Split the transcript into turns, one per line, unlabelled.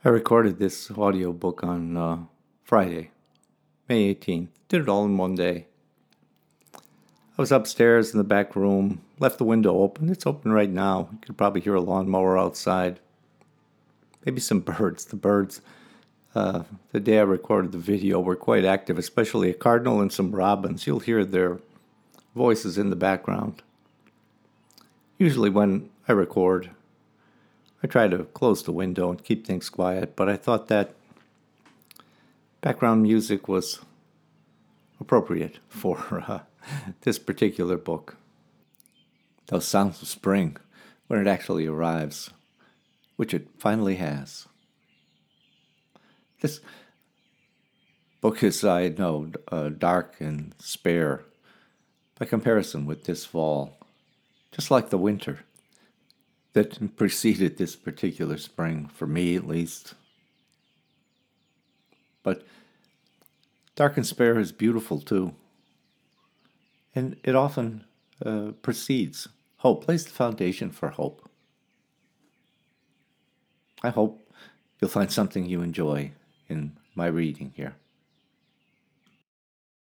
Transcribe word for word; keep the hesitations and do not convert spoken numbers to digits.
I recorded this audiobook on uh, Friday, May eighteenth. Did it all in one day. I was upstairs in the back room, left the window open. It's open right now. You could probably hear a lawnmower outside. Maybe some birds. The birds, uh, the day I recorded the video, were quite active, especially a cardinal and some robins. You'll hear their voices in the background. Usually when I record, I try to close the window and keep things quiet, but I thought that background music was appropriate for uh, this particular book. Those sounds of spring when it actually arrives, which it finally has. This book is, I know, uh, dark and spare by comparison with this fall, just like the winter that preceded this particular spring, for me at least. But dark and spare is beautiful too, and it often uh, precedes hope, lays the foundation for hope. I hope you'll find something you enjoy in my reading here.